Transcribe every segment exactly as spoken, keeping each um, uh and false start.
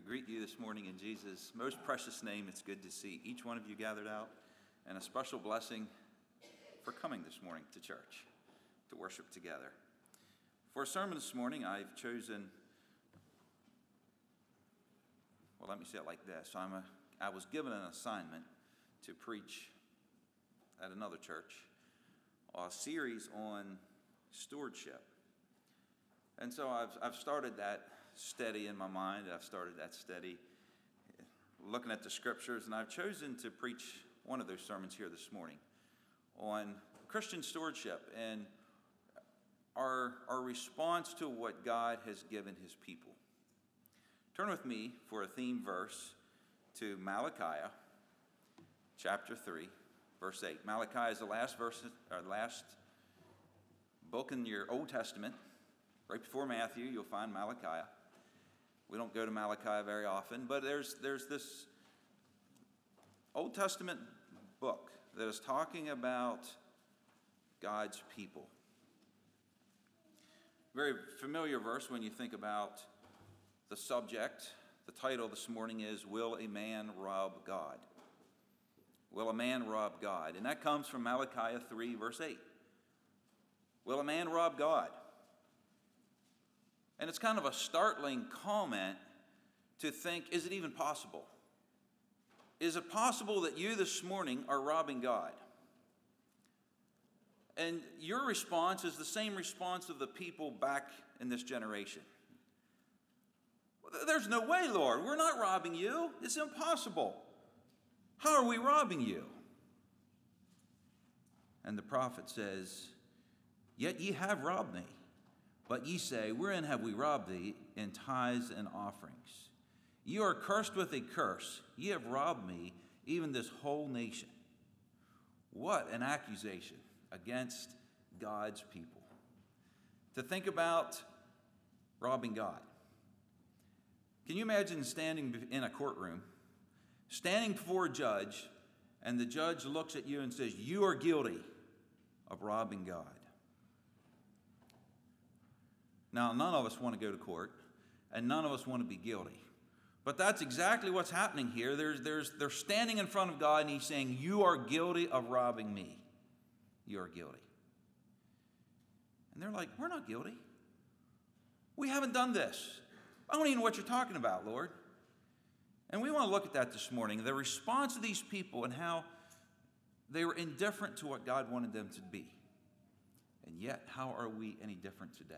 greet you this morning in Jesus' most precious name. It's good to see each one of you gathered out, and a special blessing for coming this morning to church to worship together. For a sermon this morning, I've chosen, well, let me say it like this. I'm a, I was given an assignment to preach at another church, a series on stewardship. And so I've, I've started that steady in my mind. I've started that steady looking at the scriptures, and I've chosen to preach one of those sermons here this morning on Christian stewardship and our, our response to what God has given his people. Turn with me for a theme verse to Malachi chapter three, verse eight. Malachi is the last verse, or last book in your Old Testament. Right before Matthew, you'll find Malachi. We don't go to Malachi very often, but there's there's this Old Testament book that is talking about God's people. Very familiar verse when you think about the subject. The title this morning is, Will a Man Rob God? Will a man rob God? And that comes from Malachi three, verse eight. Will a man rob God? And it's kind of a startling comment to think, is it even possible? Is it possible that you this morning are robbing God? And your response is the same response of the people back in this generation. There's no way, Lord. We're not robbing you. It's impossible. How are we robbing you? And the prophet says, Yet ye have robbed me. But ye say, Wherein have we robbed thee? In tithes and offerings. Ye are cursed with a curse. Ye have robbed me, even this whole nation. What an accusation against God's people. To think about robbing God. Can you imagine standing in a courtroom, standing before a judge, and the judge looks at you and says, You are guilty of robbing God. Now, none of us want to go to court, and none of us want to be guilty. But that's exactly what's happening here. There's, there's, they're standing in front of God, and he's saying, You are guilty of robbing me. You are guilty. And they're like, We're not guilty. We haven't done this. I don't even know what you're talking about, Lord. And we want to look at that this morning, the response of these people and how they were indifferent to what God wanted them to be. And yet, how are we any different today?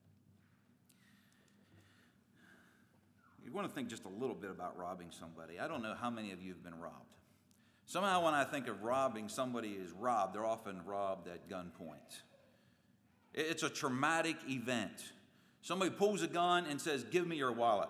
You want to think just a little bit about robbing somebody. I don't know how many of you have been robbed. Somehow when I think of robbing, somebody is robbed. They're often robbed at gunpoint. It's a traumatic event. Somebody pulls a gun and says, Give me your wallet.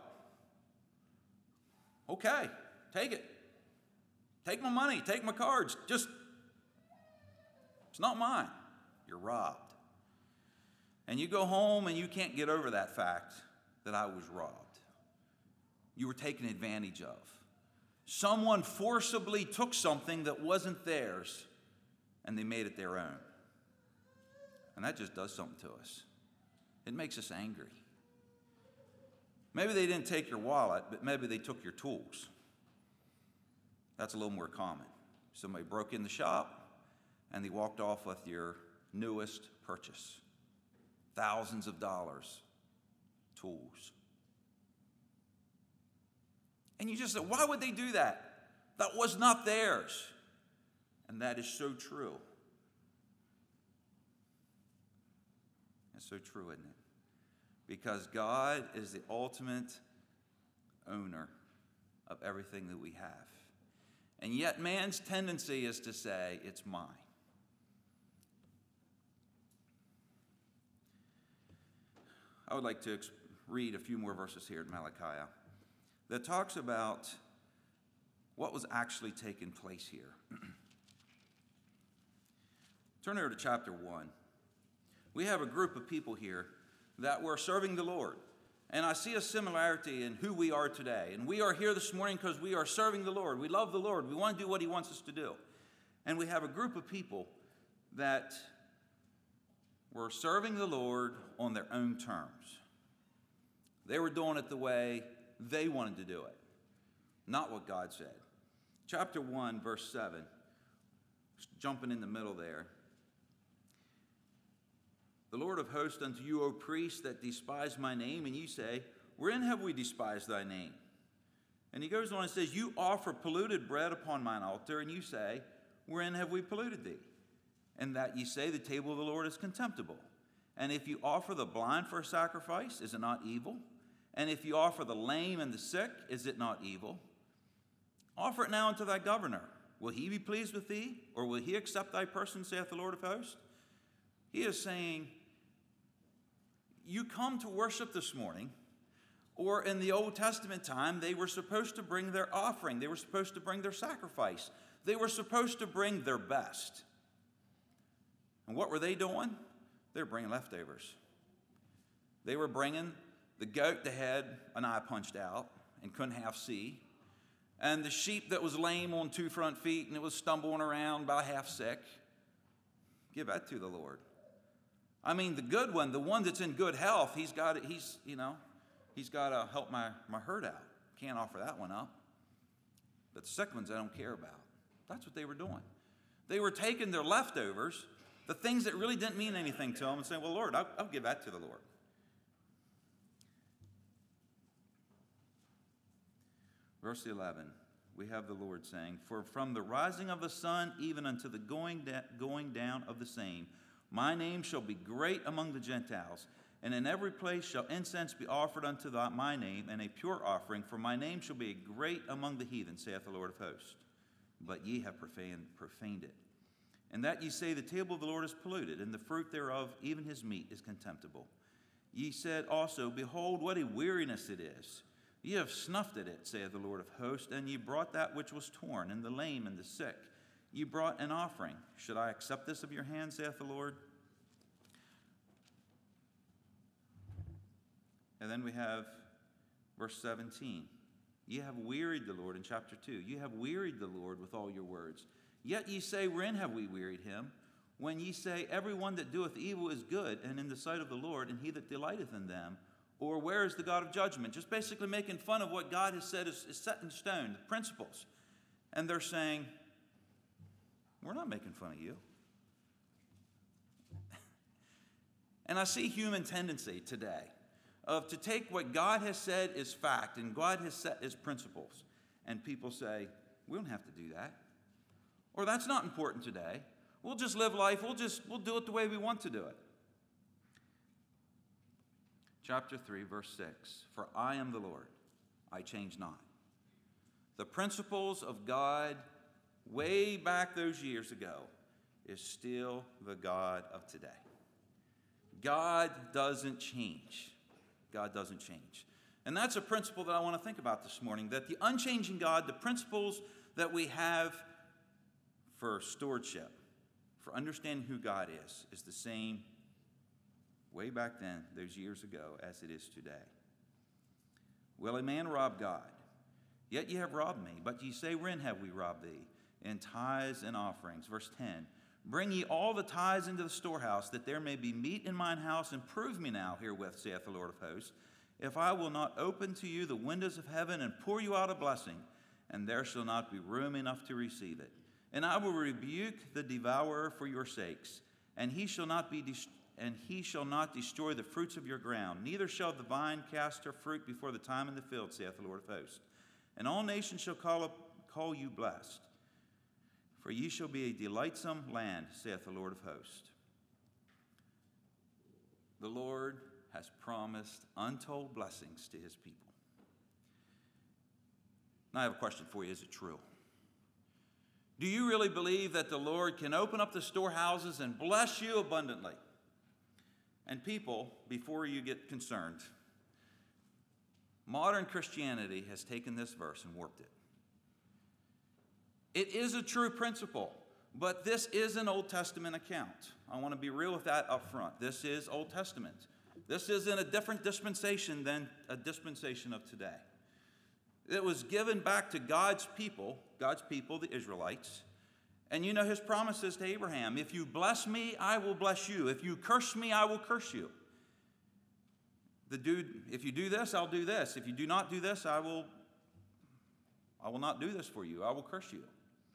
Okay, take it. Take my money. Take my cards. Just, it's not mine. You're robbed. And you go home and you can't get over that fact that I was robbed. You were taken advantage of. Someone forcibly took something that wasn't theirs and they made it their own. And that just does something to us. It makes us angry. Maybe they didn't take your wallet, but maybe they took your tools. That's a little more common. Somebody broke in the shop and they walked off with your newest purchase. Thousands of dollars. Tools. And you just said, why would they do that? That was not theirs. And that is so true. It's so true, isn't it? Because God is the ultimate owner of everything that we have. And yet man's tendency is to say, it's mine. I would like to read a few more verses here in Malachi that talks about what was actually taking place here. Turn over to chapter one. We have a group of people here that were serving the Lord. And I see a similarity in who we are today. And we are here this morning because we are serving the Lord. We love the Lord. We want to do what he wants us to do. And we have a group of people that were serving the Lord on their own terms. They were doing it the way they wanted to do it, not what God said. Chapter one, verse seven, jumping in the middle there. The Lord of hosts unto you, O priests that despise my name, and you say, wherein have we despised thy name? And he goes on and says, you offer polluted bread upon mine altar, and you say, wherein have we polluted thee? And that ye say, the table of the Lord is contemptible. And if you offer the blind for a sacrifice, is it not evil? And if you offer the lame and the sick, is it not evil? Offer it now unto thy governor. Will he be pleased with thee? Or will he accept thy person, saith the Lord of hosts? He is saying, you come to worship this morning, or in the Old Testament time, they were supposed to bring their offering. They were supposed to bring their sacrifice. They were supposed to bring their best. And what were they doing? They were bringing leftovers. They were bringing the goat that had an eye punched out and couldn't half see, and the sheep that was lame on two front feet and it was stumbling around about half sick. Give that to the Lord. I mean, the good one, the one that's in good health, he's got it, he's, you know, he's got to help my, my herd out. Can't offer that one up. But the sick ones I don't care about. That's what they were doing. They were taking their leftovers, the things that really didn't mean anything to them, and saying, well, Lord, I'll, I'll give that to the Lord. Verse eleven, we have the Lord saying, for from the rising of the sun even unto the going, da- going down of the same, my name shall be great among the Gentiles, and in every place shall incense be offered unto thy, my name, and a pure offering, for my name shall be great among the heathen, saith the Lord of hosts. But ye have profaned, profaned it. And that ye say, the table of the Lord is polluted, and the fruit thereof, even his meat, is contemptible. Ye said also, behold, what a weariness it is. Ye have snuffed at it, saith the Lord of hosts, and ye brought that which was torn, and the lame, and the sick. Ye brought an offering. Should I accept this of your hand, saith the Lord? And then we have verse seventeen. Ye have wearied the Lord in chapter two. Ye have wearied the Lord with all your words. Yet ye say, wherein have we wearied him? When ye say, every one that doeth evil is good, and in the sight of the Lord, and he that delighteth in them. Or where is the God of judgment? Just basically making fun of what God has said is, is set in stone, the principles. And they're saying, we're not making fun of you. And I see human tendency today of to take what God has said is fact and God has set as principles. And people say, we don't have to do that. Or that's not important today. We'll just live life. We'll just, we'll do it the way we want to do it. Chapter three, verse six, for I am the Lord, I change not. The principles of God way back those years ago is still the God of today. God doesn't change. God doesn't change. And that's a principle that I want to think about this morning, that the unchanging God, the principles that we have for stewardship, for understanding who God is, is the same way back then, those years ago, as it is today. Will a man rob God? Yet ye have robbed me. But ye say, wherein have we robbed thee? In tithes and offerings. Verse ten. Bring ye all the tithes into the storehouse, that there may be meat in mine house, and prove me now herewith, saith the Lord of hosts, if I will not open to you the windows of heaven and pour you out a blessing, and there shall not be room enough to receive it. And I will rebuke the devourer for your sakes, and he shall not be destroyed. And he shall not destroy the fruits of your ground, neither shall the vine cast her fruit before the time in the field, saith the Lord of hosts. And all nations shall call, up, call you blessed, for ye shall be a delightsome land, saith the Lord of hosts. The Lord has promised untold blessings to his people. Now I have a question for you. Is it true? Do you really believe that the Lord can open up the storehouses and bless you abundantly? And people, before you get concerned, modern Christianity has taken this verse and warped it. It is a true principle, but this is an Old Testament account. I want to be real with that up front. This is Old Testament. This is in a different dispensation than a dispensation of today. It was given back to God's people, God's people, the Israelites. And you know his promises to Abraham, if you bless me, I will bless you. If you curse me, I will curse you. the dude, if you do this, I'll do this. If you do not do this, I will, I will not do this for you. I will curse you.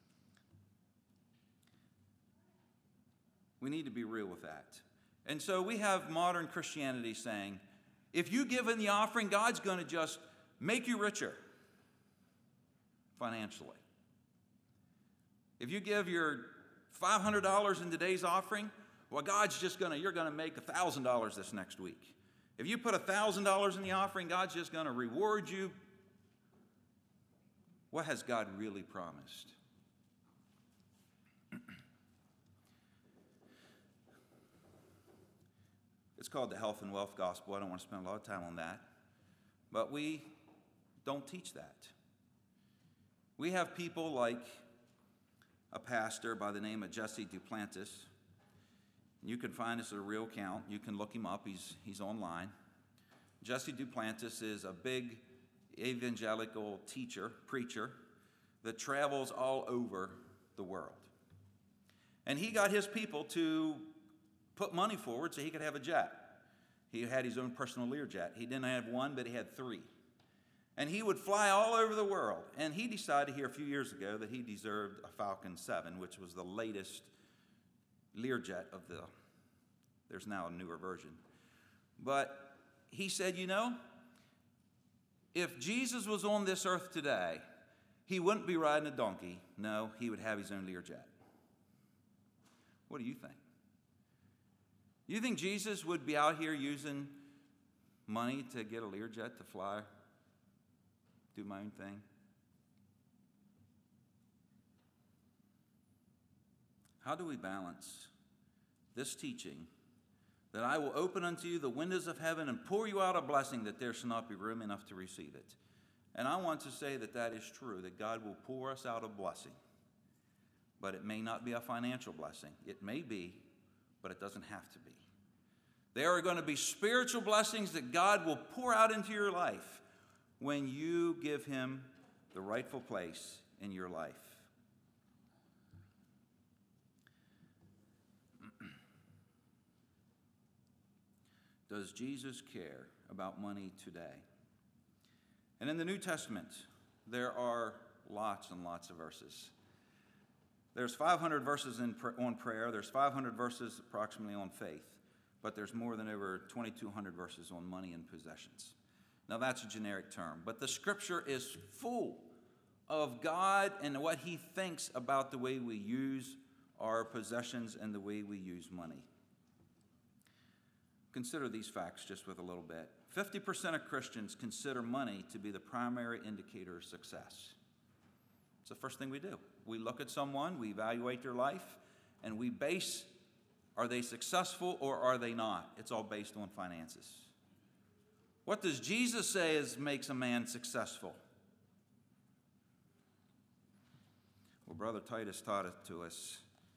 We need to be real with that. And so we have modern Christianity saying, if you give in the offering, God's going to just make you richer financially. If you give your five hundred dollars in today's offering, well, God's just going to, you're going to make one thousand dollars this next week. If you put one thousand dollars in the offering, God's just going to reward you. What has God really promised? It's called the health and wealth gospel. I don't want to spend a lot of time on that. But we don't teach that. We have people like a pastor by the name of Jesse Duplantis. You can find this at a real account. You can look him up. He's, he's online. Jesse Duplantis is a big evangelical teacher, preacher, that travels all over the world. And he got his people to put money forward so he could have a jet. He had his own personal Learjet. He didn't have one, but he had three. And he would fly all over the world. And he decided here a few years ago that he deserved a Falcon seven, which was the latest Learjet of the, there's now a newer version. But he said, you know, if Jesus was on this earth today, he wouldn't be riding a donkey. No, he would have his own Learjet. What do you think? You think Jesus would be out here using money to get a Learjet to fly, do my own thing? How do we balance this teaching that I will open unto you the windows of heaven and pour you out a blessing that there shall not be room enough to receive it? And I want to say that that is true, that God will pour us out a blessing. But it may not be a financial blessing. It may be, but it doesn't have to be. There are going to be spiritual blessings that God will pour out into your life when you give him the rightful place in your life. Does Jesus care about money today? And in the New Testament, there are lots and lots of verses. There's five hundred verses in, on prayer. There's five hundred verses approximately on faith. But there's more than over twenty-two hundred verses on money and possessions. Now that's a generic term. But the Scripture is full of God and what he thinks about the way we use our possessions and the way we use money. Consider these facts just with a little bit. fifty percent of Christians consider money to be the primary indicator of success. It's the first thing we do. We look at someone, we evaluate their life, and we base, are they successful or are they not? It's all based on finances. What does Jesus say is makes a man successful? Well, Brother Titus taught it to us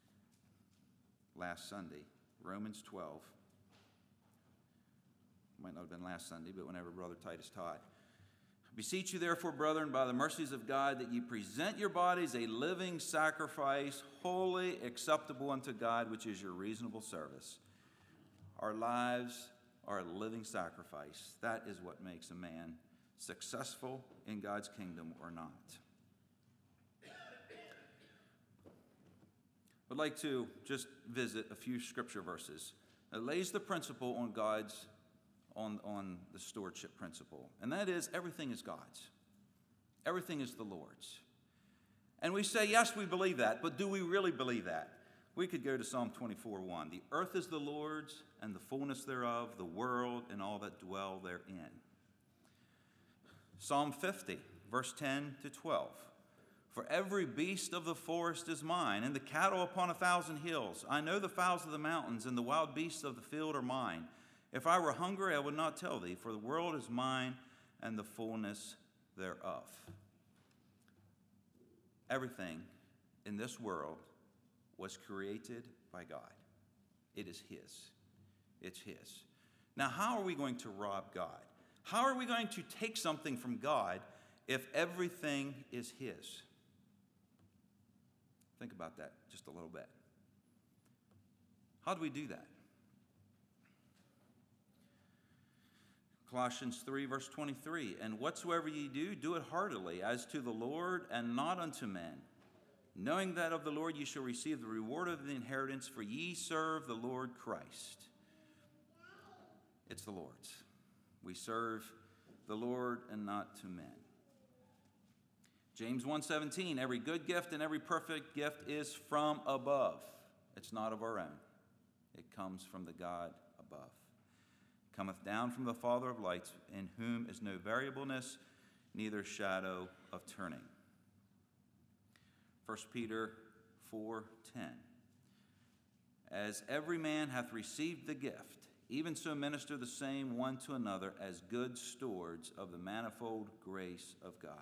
last Sunday, Romans twelve. Might not have been last Sunday, but whenever Brother Titus taught. Beseech you therefore, brethren, by the mercies of God, that ye present your bodies a living sacrifice, holy, acceptable unto God, which is your reasonable service. Our lives are a living sacrifice. That is what makes a man successful in God's kingdom or not. I'd like to just visit a few scripture verses that lays the principle on God's On, on the stewardship principle. And that is, everything is God's. Everything is the Lord's. And we say, yes, we believe that, but do we really believe that? We could go to Psalm twenty-four one. The earth is the Lord's, and the fullness thereof, the world, and all that dwell therein. Psalm fifty, verse ten to twelve. For every beast of the forest is mine, and the cattle upon a thousand hills. I know the fowls of the mountains, and the wild beasts of the field are mine. If I were hungry, I would not tell thee, for the world is mine and the fullness thereof. Everything in this world was created by God. It is his. It's his. Now, how are we going to rob God? How are we going to take something from God if everything is his? Think about that just a little bit. How do we do that? Colossians three, verse twenty-three, and whatsoever ye do, do it heartily, as to the Lord and not unto men, knowing that of the Lord ye shall receive the reward of the inheritance, for ye serve the Lord Christ. It's the Lord's. We serve the Lord and not to men. James one seventeen, every good gift and every perfect gift is from above. It's not of our own. It comes from the God above. It cometh down from the Father of lights, in whom is no variableness, neither shadow of turning. First Peter four ten, as every man hath received the gift, even so minister the same one to another as good stewards of the manifold grace of God.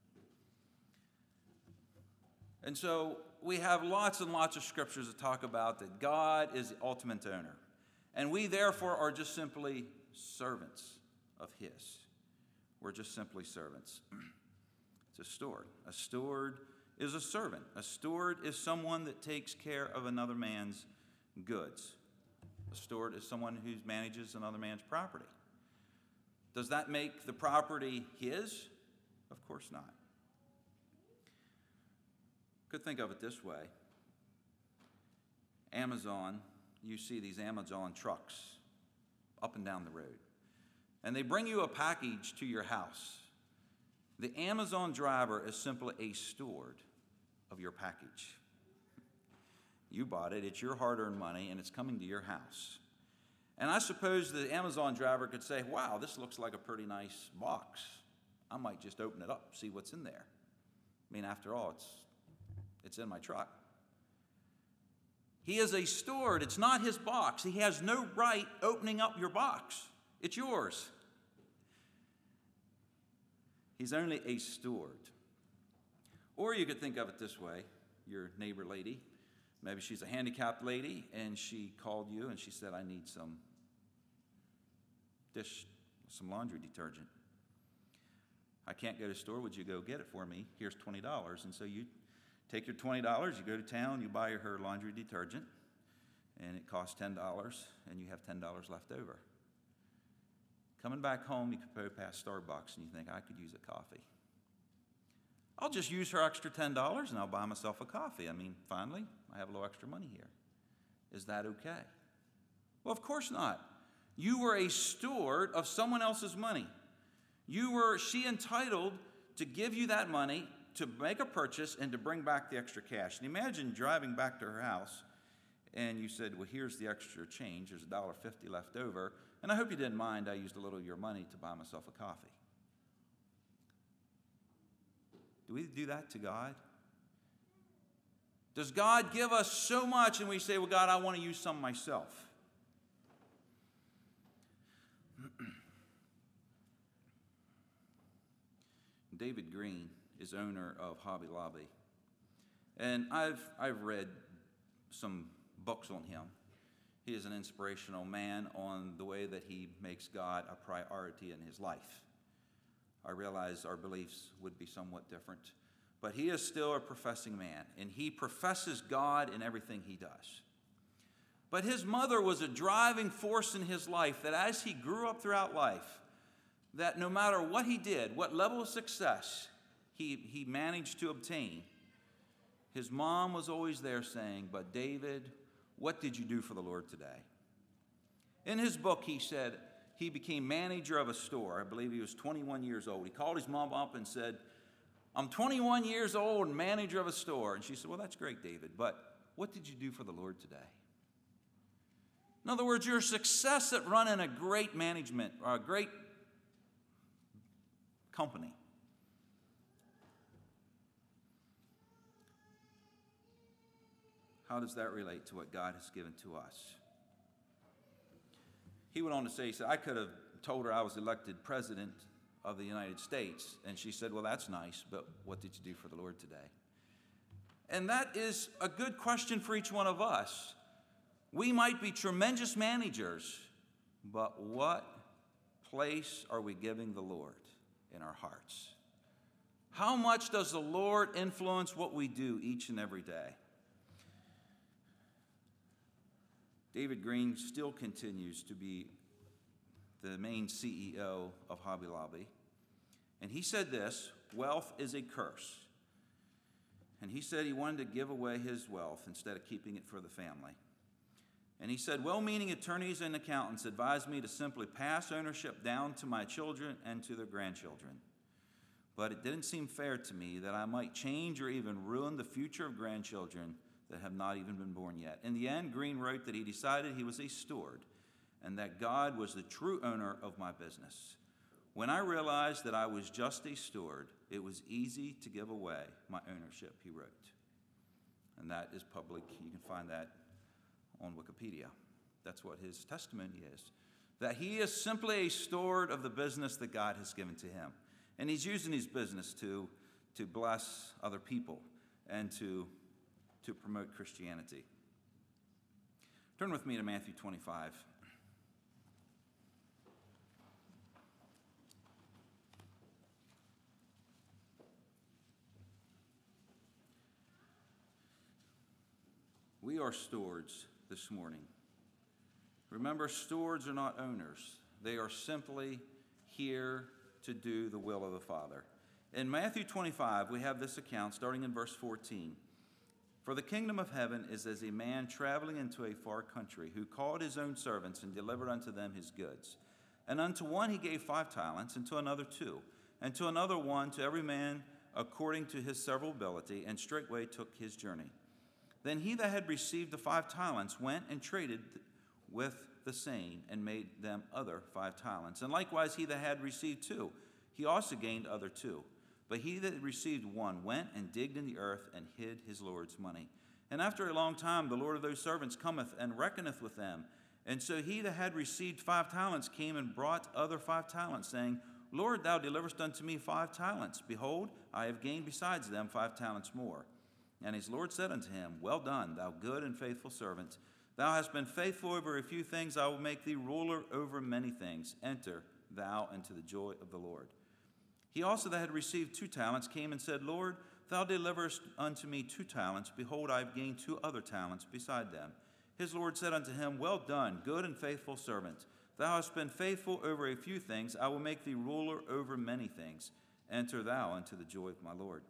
And so we have lots and lots of scriptures that talk about that God is the ultimate owner. And we therefore are just simply servants of his. We're just simply servants. It's a steward. A steward is a servant. A steward is someone that takes care of another man's goods. A steward is someone who manages another man's property. Does that make the property his? Of course not. Could think of it this way. Amazon, you see these Amazon trucks up and down the road, and they bring you a package to your house. The Amazon driver is simply a steward of your package. You bought it, it's your hard-earned money, and it's coming to your house. And I suppose the Amazon driver could say, wow, this looks like a pretty nice box. I might just open it up, see what's in there. I mean, after all, it's It's in my truck. He is a steward. It's not his box. He has no right opening up your box. It's yours. He's only a steward. Or you could think of it this way. Your neighbor lady, maybe she's a handicapped lady, and she called you and she said, I need some dish, some laundry detergent. I can't go to the store. Would you go get it for me? Here's twenty dollars. And so you take your twenty dollars, you go to town, you buy her laundry detergent, and it costs ten dollars, and you have ten dollars left over. Coming back home, you could go past Starbucks, and you think, I could use a coffee. I'll just use her extra ten dollars, and I'll buy myself a coffee. I mean, finally, I have a little extra money here. Is that okay? Well, of course not. You were a steward of someone else's money. You were, she entitled to give you that money, to make a purchase and to bring back the extra cash. And imagine driving back to her house and you said, well, here's the extra change. There's one dollar fifty left over. And I hope you didn't mind I used a little of your money to buy myself a coffee. Do we do that to God? Does God give us so much and we say, well, God, I want to use some myself? David Green is owner of Hobby Lobby. And I've, I've read some books on him. He is an inspirational man on the way that he makes God a priority in his life. I realize our beliefs would be somewhat different, but he is still a professing man, and he professes God in everything he does. But his mother was a driving force in his life, that as he grew up throughout life, that no matter what he did, what level of success he, he managed to obtain, his mom was always there saying, but David, what did you do for the Lord today? In his book, he said he became manager of a store. I believe he was twenty-one years old. He called his mom up and said, I'm twenty-one years old and manager of a store. And she said, well, that's great, David, but what did you do for the Lord today? In other words, your success at running a great management or a great company. How does that relate to what God has given to us? He went on to say, he said, I could have told her I was elected president of the United States. And she said, well, that's nice, but what did you do for the Lord today? And that is a good question for each one of us. We might be tremendous managers, but what place are we giving the Lord in our hearts? How much does the Lord influence what we do each and every day? David Green still continues to be the main C E O of Hobby Lobby. And he said this: wealth is a curse. And he said he wanted to give away his wealth instead of keeping it for the family. And he said, well-meaning attorneys and accountants advised me to simply pass ownership down to my children and to their grandchildren. But it didn't seem fair to me that I might change or even ruin the future of grandchildren that have not even been born yet. In the end, Green wrote that he decided he was a steward and that God was the true owner of my business. When I realized that I was just a steward, it was easy to give away my ownership, he wrote. And that is public. You can find that on Wikipedia. That's what his testimony is. That he is simply a steward of the business that God has given to him. And he's using his business to, to bless other people and to, to promote Christianity. Turn with me to Matthew twenty-five. We are stewards this morning. Remember, stewards are not owners. They are simply here to do the will of the Father. In Matthew twenty-five, we have this account starting in verse fourteen. For the kingdom of heaven is as a man traveling into a far country, who called his own servants and delivered unto them his goods. And unto one he gave five talents, and to another two, and to another one, to every man according to his several ability, and straightway took his journey. Then he that had received the five talents went and traded with the same, and made them other five talents. And likewise he that had received two, he also gained other two. But he that received one went and digged in the earth, and hid his Lord's money. And after a long time the Lord of those servants cometh, and reckoneth with them. And so he that had received five talents came and brought other five talents, saying, Lord, thou deliverest unto me five talents. Behold, I have gained besides them five talents more. And his Lord said unto him, well done, thou good and faithful servant. Thou hast been faithful over a few things, I will make thee ruler over many things. Enter thou into the joy of the Lord. He also that had received two talents came and said, Lord, thou deliverest unto me two talents. Behold, I have gained two other talents beside them. His Lord said unto him, well done, good and faithful servant. Thou hast been faithful over a few things, I will make thee ruler over many things. Enter thou into the joy of my Lord.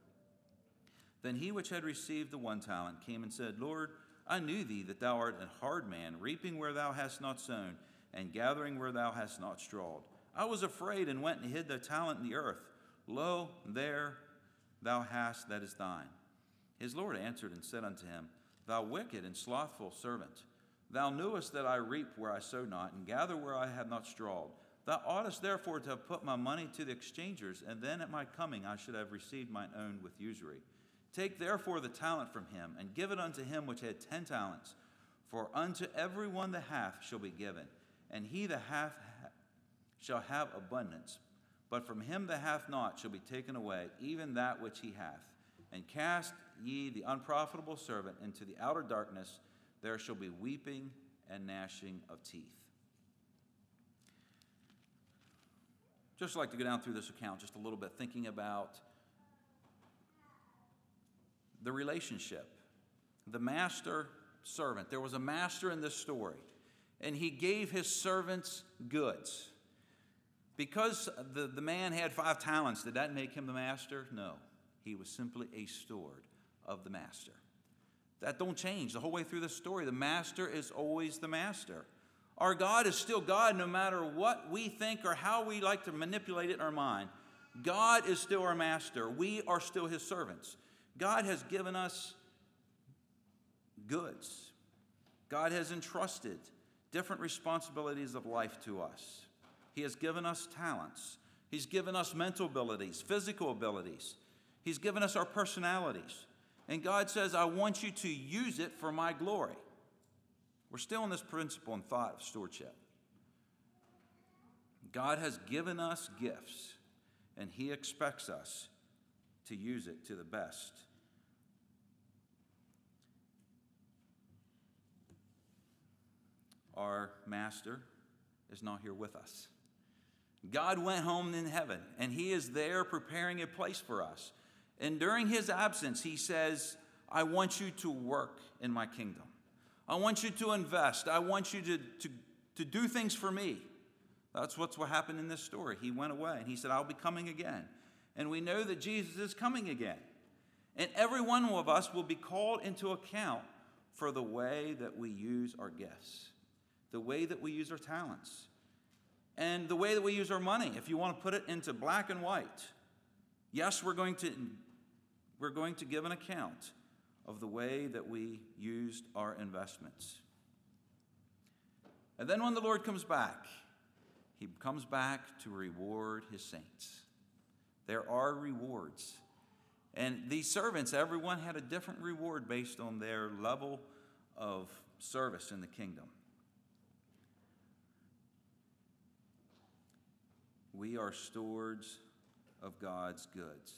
Then he which had received the one talent came and said, Lord, I knew thee that thou art a hard man, reaping where thou hast not sown, and gathering where thou hast not strawed. I was afraid, and went and hid thy talent in the earth. Lo, there thou hast that is thine. His Lord answered and said unto him, Thou wicked and slothful servant, thou knewest that I reap where I sow not, and gather where I have not strawed. Thou oughtest therefore to have put my money to the exchangers, and then at my coming I should have received mine own with usury. Take therefore the talent from him, and give it unto him which had ten talents. For unto every one that hath shall be given, and he that hath shall have abundance. But from him that hath not shall be taken away even that which he hath. And cast ye the unprofitable servant into the outer darkness, there shall be weeping and gnashing of teeth. Just like to go down through this account just a little bit, thinking about the relationship. The master servant. There was a master in this story, and he gave his servants goods. Because the, the man had five talents, did that make him the master? No. He was simply a steward of the master. That don't change the whole way through the story. The master is always the master. Our God is still God no matter what we think or how we like to manipulate it in our mind. God is still our master. We are still his servants. God has given us goods. God has entrusted different responsibilities of life to us. He has given us talents. He's given us mental abilities, physical abilities. He's given us our personalities. And God says, I want you to use it for my glory. We're still in this principle and thought of stewardship. God has given us gifts, and he expects us to use it to the best. Our master is not here with us. God went home in heaven, and he is there preparing a place for us. And during his absence, he says, I want you to work in my kingdom. I want you to invest. I want you to, to, to do things for me. That's what's what happened in this story. He went away and he said, I'll be coming again. And we know that Jesus is coming again. And every one of us will be called into account for the way that we use our gifts, the way that we use our talents, and the way that we use our money. If you want to put it into black and white, yes, we're going to, we're going to give an account of the way that we used our investments. And then when the Lord comes back, he comes back to reward his saints. There are rewards. And these servants, everyone had a different reward based on their level of service in the kingdom. We are stewards of God's goods.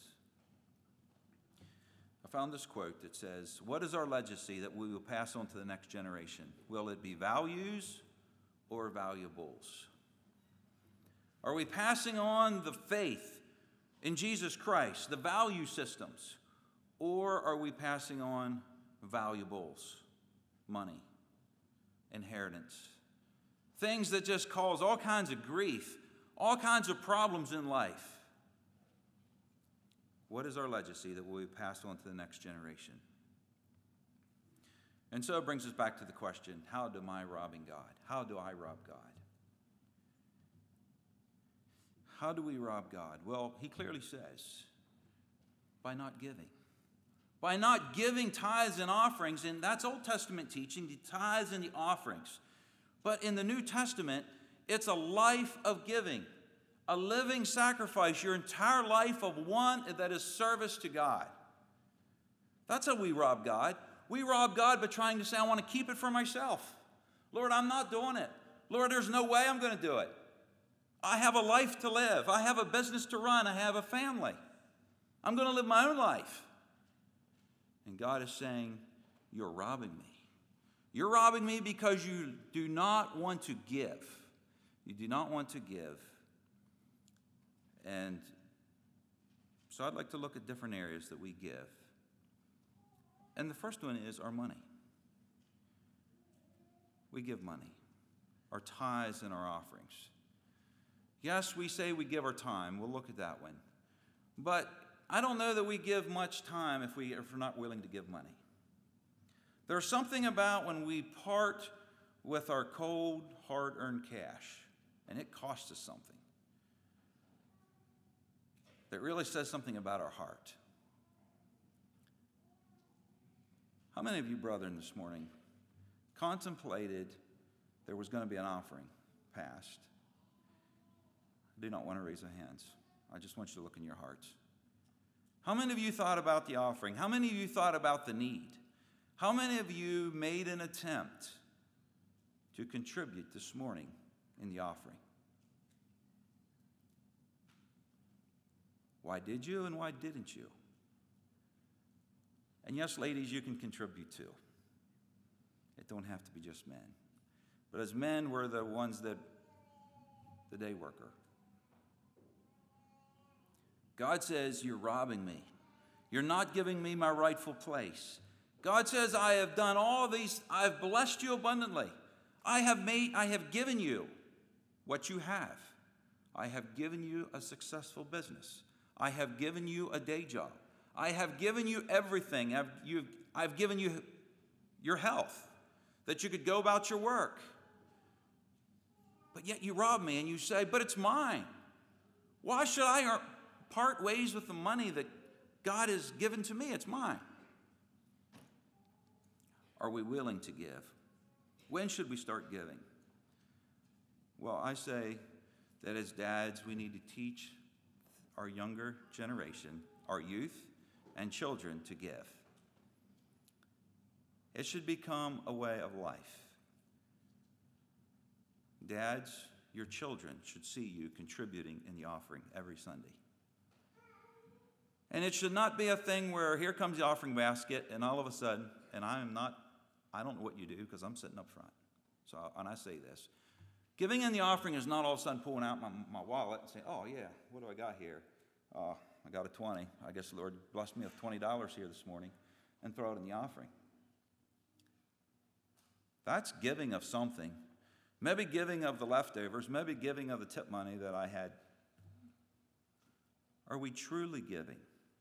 I found this quote that says, what is our legacy that we will pass on to the next generation? Will it be values or valuables? Are we passing on the faith in Jesus Christ, the value systems, or are we passing on valuables, money, inheritance, things that just cause all kinds of grief, all kinds of problems in life? What is our legacy that will be passed on to the next generation? And so it brings us back to the question, how am I robbing God? How do I rob God? How do we rob God? Well, he clearly says, by not giving. By not giving tithes and offerings, and that's Old Testament teaching, the tithes and the offerings. But in the New Testament, it's a life of giving, a living sacrifice, your entire life of one that is service to God. That's how we rob God. We rob God by trying to say, I want to keep it for myself. Lord, I'm not doing it. Lord, there's no way I'm going to do it. I have a life to live. I have a business to run. I have a family. I'm going to live my own life. And God is saying, you're robbing me. You're robbing me because you do not want to give. You do not want to give. And so I'd like to look at different areas that we give. And the first one is our money. We give money, our tithes and our offerings. Yes, we say we give our time. We'll look at that one. But I don't know that we give much time if, we, if we're not willing to give money. There's something about when we part with our cold, hard-earned cash, and it costs us something, that really says something about our heart. How many of you, brethren, this morning contemplated there was going to be an offering passed? I do not want to raise your hands. I just want you to look in your hearts. How many of you thought about the offering? How many of you thought about the need? How many of you made an attempt to contribute this morning in the offering? Why did you and why didn't you? And yes, ladies, you can contribute too. It don't have to be just men. But as men, we're the ones that, the day worker. God says, you're robbing me. You're not giving me my rightful place. God says, I have done all these, I have blessed you abundantly. I have made, I have given you what you have. I have given you a successful business. I have given you a day job. I have given you everything. I've, you've, I've given you your health, that you could go about your work. But yet you rob me and you say, but it's mine. Why should I part ways with the money that God has given to me? It's mine. Are we willing to give? When should we start giving? Well, I say that as dads, we need to teach our younger generation, our youth and children, to give. It should become a way of life. Dads, your children should see you contributing in the offering every Sunday. And it should not be a thing where here comes the offering basket and all of a sudden, and I am not, I don't know what you do because I'm sitting up front. So, and I say this, giving in the offering is not all of a sudden pulling out my, my wallet and saying, oh yeah, what do I got here? Uh, I got a twenty. I guess the Lord blessed me with twenty dollars here this morning, and throw it in the offering. That's giving of something. maybe giving of the leftovers, maybe giving of the tip money that I had. Are we truly giving?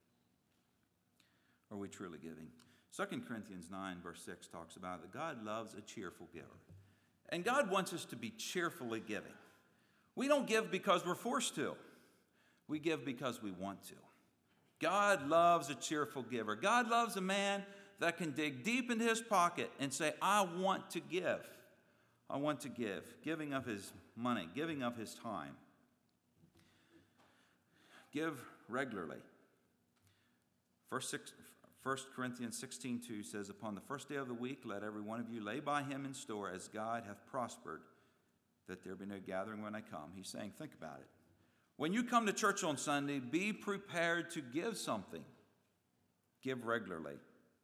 Are we truly giving? Second Corinthians nine, verse six talks about that God loves a cheerful giver. And God wants us to be cheerfully giving. We don't give because we're forced to. We give because we want to. God loves a cheerful giver. God loves a man that can dig deep into his pocket and say, I want to give. I want to give. Giving of his money, giving of his time. Give regularly. First, First Corinthians sixteen two says, upon the first day of the week, let every one of you lay by him in store as God hath prospered, that there be no gathering when I come. He's saying, think about it. When you come to church on Sunday, be prepared to give something. Give regularly.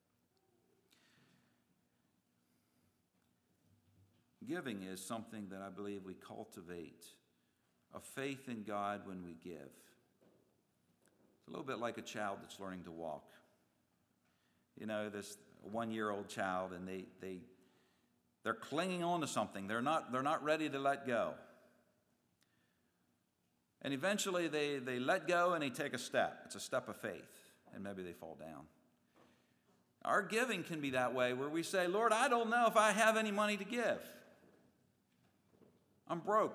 Giving is something that I believe we cultivate, a faith in God when we give. It's a little bit like a child that's learning to walk. You know, this one-year-old child, and they, they, they're clinging on to something. They're not, they're not ready to let go. And eventually they, they let go and they take a step. It's a step of faith, and maybe they fall down. Our giving can be that way, where we say, Lord, I don't know if I have any money to give. I'm broke.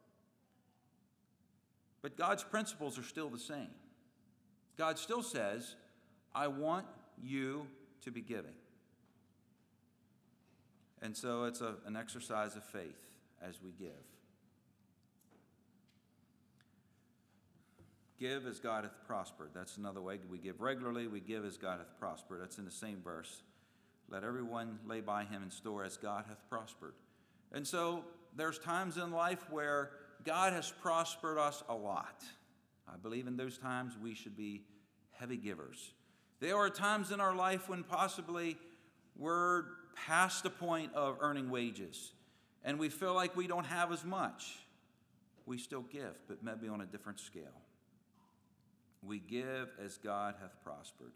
But God's principles are still the same. God still says, I want you to be giving. And so it's a, an exercise of faith as we give. Give as God hath prospered. That's another way. We give regularly. We give as God hath prospered. That's in the same verse. Let everyone lay by him in store as God hath prospered. And so there's times in life where God has prospered us a lot. I believe in those times we should be heavy givers. There are times in our life when possibly we're past the point of earning wages and we feel like we don't have as much. We still give, but maybe on a different scale. We give as God hath prospered.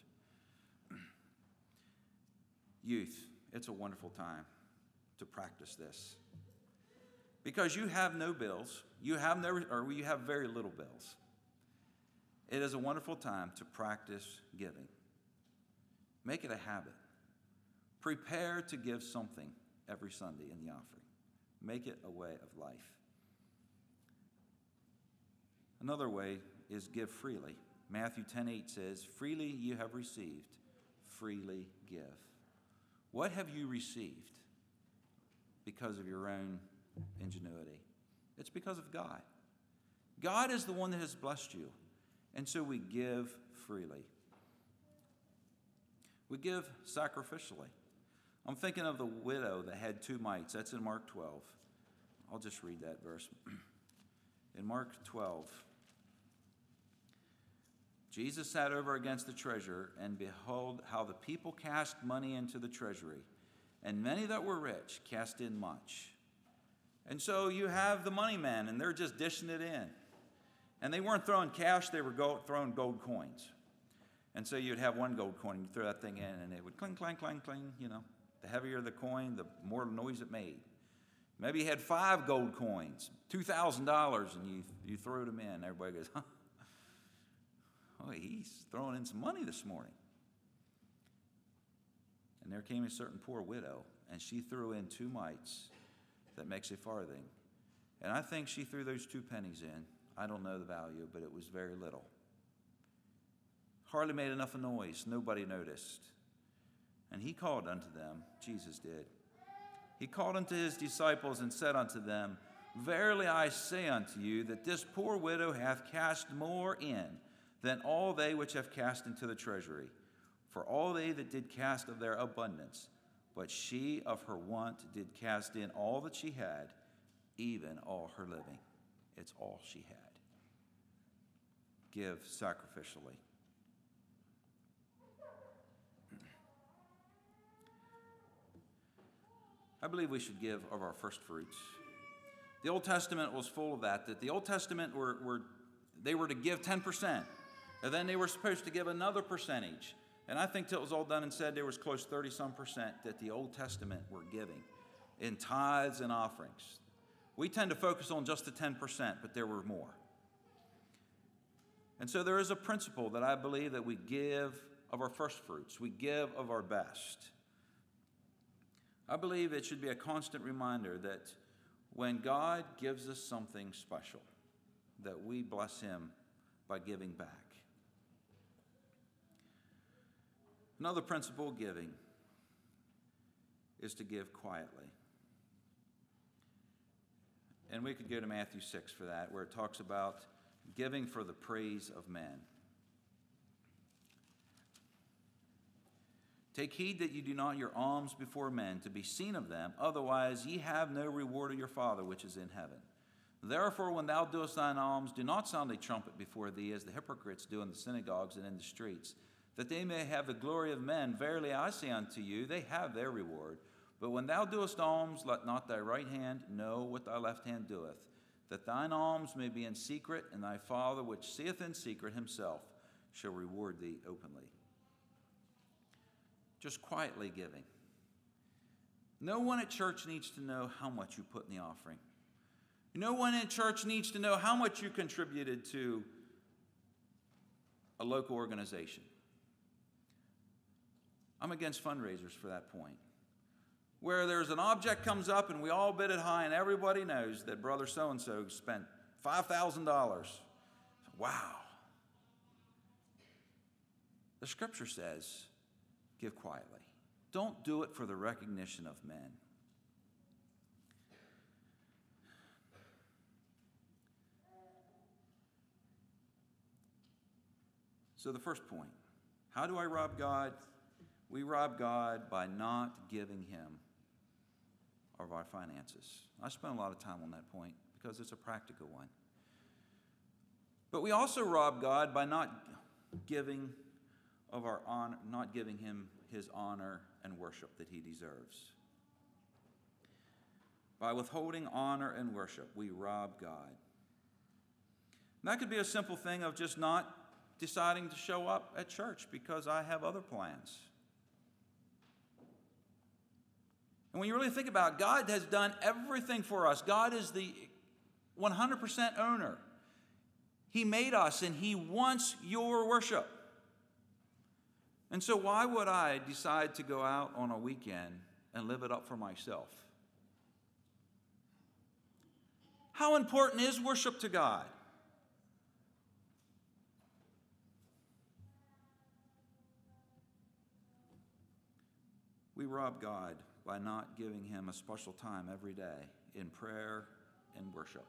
Youth, it's a wonderful time to practice this. Because you have no bills, you have no, or you have very little bills. It is a wonderful time to practice giving. Make it a habit. Prepare to give something every Sunday in the offering. Make it a way of life. Another way is give freely. Matthew ten eight says, freely you have received, freely give. What have you received because of your own ingenuity? It's because of God. God is the one that has blessed you, and so we give freely. We give sacrificially. I'm thinking of the widow that had two mites. That's in Mark twelve. I'll just read that verse. In Mark twelve, Jesus sat over against the treasure, and behold, how the people cast money into the treasury, and many that were rich cast in much. And so you have the money men, and they're just dishing it in. And they weren't throwing cash, they were gold, throwing gold coins. And so you'd have one gold coin, you throw that thing in, and it would cling, clang, clang, cling, you know. The heavier the coin, the more noise it made. Maybe you had five gold coins, two thousand dollars, and you, you threw them in. Everybody goes, huh? Oh, he's throwing in some money this morning. And there came a certain poor widow, and she threw in two mites that makes a farthing. And I think she threw those two pennies in. I don't know the value, but it was very little. Hardly made enough of noise. Nobody noticed. And he called unto them, Jesus did. He called unto his disciples and said unto them, verily I say unto you that this poor widow hath cast more in than all they which have cast into the treasury. For all they that did cast of their abundance, but she of her want did cast in all that she had, even all her living. It's all she had. Give sacrificially. I believe we should give of our first fruits. The Old Testament was full of that, that the Old Testament were, were they were to give ten percent, and then they were supposed to give another percentage. And I think till it was all done and said, there was close to thirty-some percent that the Old Testament were giving in tithes and offerings. We tend to focus on just the ten percent, but there were more. And so there is a principle that I believe that we give of our first fruits. We give of our best. I believe it should be a constant reminder that when God gives us something special, that we bless him by giving back. Another principle of giving is to give quietly. And we could go to Matthew six for that, where it talks about giving for the praise of men. Take heed that you do not your alms before men to be seen of them, otherwise ye have no reward of your Father which is in heaven. Therefore, when thou doest thine alms, do not sound a trumpet before thee, as the hypocrites do in the synagogues and in the streets, that they may have the glory of men. Verily I say unto you, they have their reward. But when thou doest alms, let not thy right hand know what thy left hand doeth, that thine alms may be in secret, and thy Father which seeth in secret himself shall reward thee openly. Just quietly giving. No one at church needs to know how much you put in the offering. No one in church needs to know how much you contributed to a local organization. I'm against fundraisers for that point. Where there's an object comes up and we all bid it high and everybody knows that brother so-and-so spent five thousand dollars. Wow. The scripture says, give quietly. Don't do it for the recognition of men. So the first point, how do I rob God? We rob God by not giving him of our finances. I spent a lot of time on that point because it's a practical one. But we also rob God by not giving of our honor, not giving him his honor and worship that he deserves. By withholding honor and worship, we rob God. And that could be a simple thing of just not deciding to show up at church because I have other plans. And when you really think about it, God has done everything for us. God is the one hundred percent owner. He made us and he wants your worship. And so why would I decide to go out on a weekend and live it up for myself? How important is worship to God? We rob God by not giving him a special time every day in prayer and worship.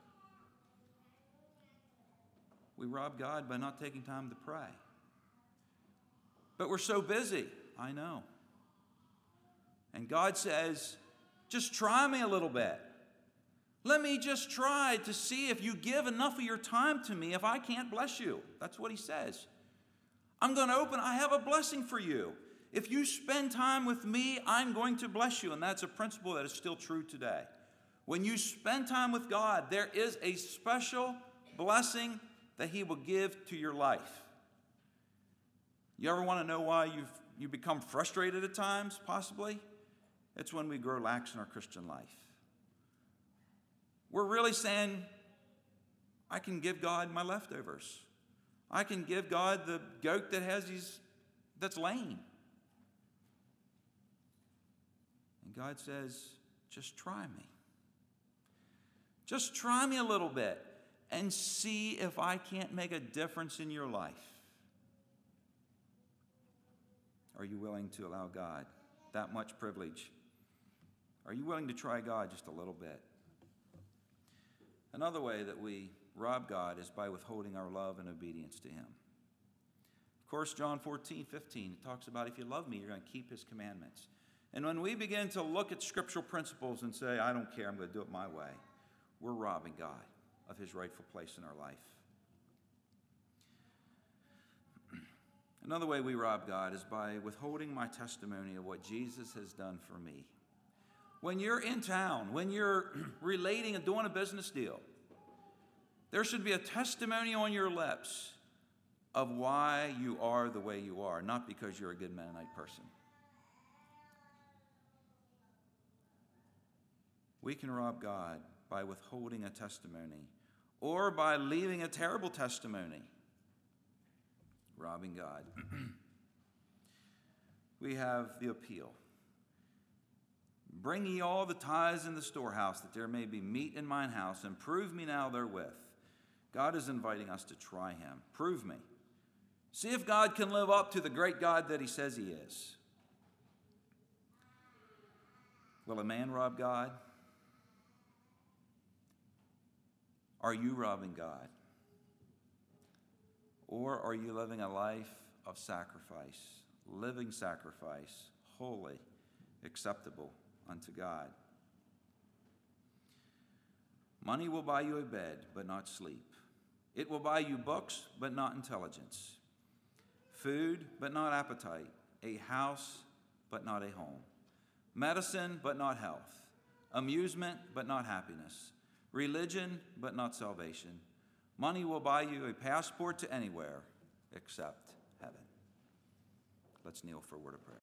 We rob God by not taking time to pray. But we're so busy, I know. And God says, just try me a little bit. Let me just try to see if you give enough of your time to me if I can't bless you. That's what he says. I'm going to open, I have a blessing for you. If you spend time with me, I'm going to bless you. And that's a principle that is still true today. When you spend time with God, there is a special blessing that he will give to your life. You ever want to know why you've you become frustrated at times, possibly? It's when we grow lax in our Christian life. We're really saying, I can give God my leftovers. I can give God the goat that has these, that's lame. And God says, just try me. Just try me a little bit and see if I can't make a difference in your life. Are you willing to allow God that much privilege? Are you willing to try God just a little bit? Another way that we rob God is by withholding our love and obedience to him. Of course, John fourteen, fifteen, it talks about if you love me, you're going to keep his commandments. And when we begin to look at scriptural principles and say, I don't care, I'm going to do it my way, we're robbing God of his rightful place in our life. Another way we rob God is by withholding my testimony of what Jesus has done for me. When you're in town, when you're relating and doing a business deal, there should be a testimony on your lips of why you are the way you are, not because you're a good Mennonite person. We can rob God by withholding a testimony or by leaving a terrible testimony, robbing God. We have the appeal. Bring ye all the tithes in the storehouse, that there may be meat in mine house, and prove me now therewith. God is inviting us to try him. Prove me. See if God can live up to the great God that he says he is. Will a man rob God? Are you robbing God? Or are you living a life of sacrifice, living sacrifice, holy, acceptable unto God? Money will buy you a bed, but not sleep. It will buy you books, but not intelligence. Food, but not appetite. A house, but not a home. Medicine, but not health. Amusement, but not happiness. Religion, but not salvation. Money will buy you a passport to anywhere except heaven. Let's kneel for a word of prayer.